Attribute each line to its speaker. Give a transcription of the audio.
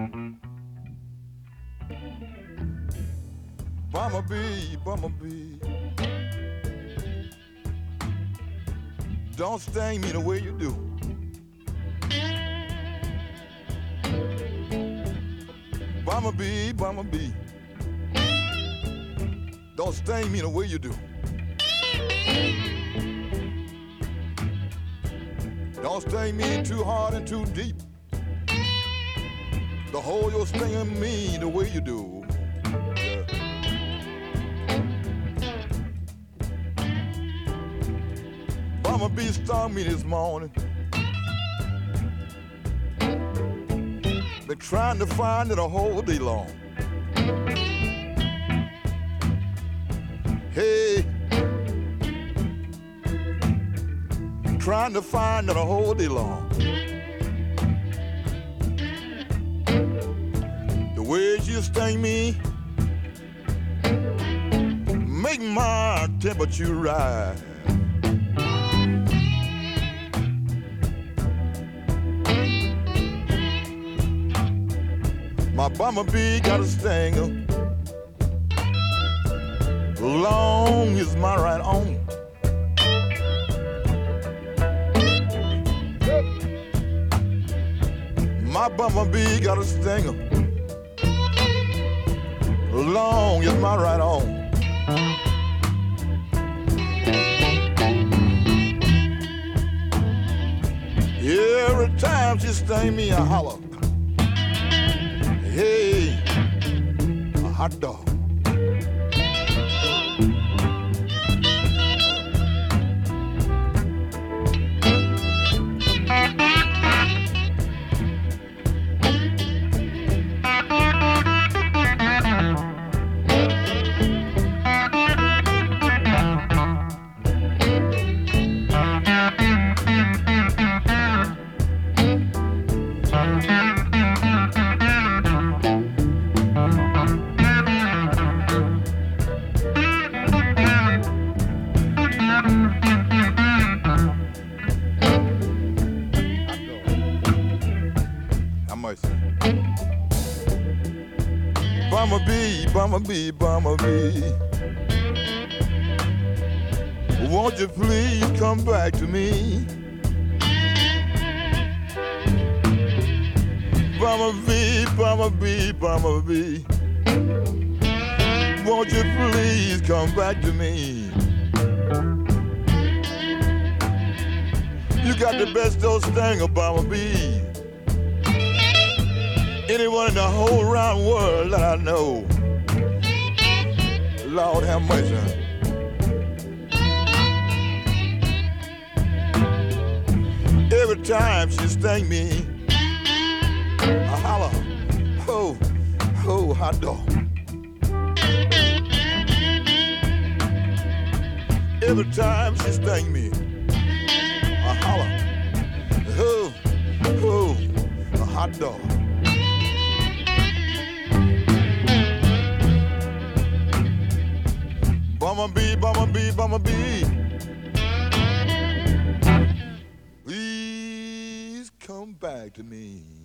Speaker 1: Bumblebee, bumblebee, don't sting me the way you do. Bumblebee, bumblebee, don't sting me the way you do. Don't sting me too hard and too deep. The hole you're stinging me the way you do. Yeah. Bumblebee stung me this morning. Been trying to find it a whole day long. Hey, trying to find it a whole day long. The way you sting me make my temperature rise. My bumblebee got a stinger long as my right arm. My bumblebee got a stinger long as my right arm. Every time she sting me, I holler, hey, a hot dog. Bumblebee, bumblebee, bumblebee, won't you please come back to me? Bumblebee, bumblebee, bumblebee, won't you please come back to me? You got the best old stinger, bumblebee. Anyone in the whole round world that I know. Lord have mercy. Every time she sting me, I holler, ho, ho, hot dog. Every time she sting me, I holler, ho, ho, a hot dog. Bumblebee, bumblebee, bumblebee, please come back to me.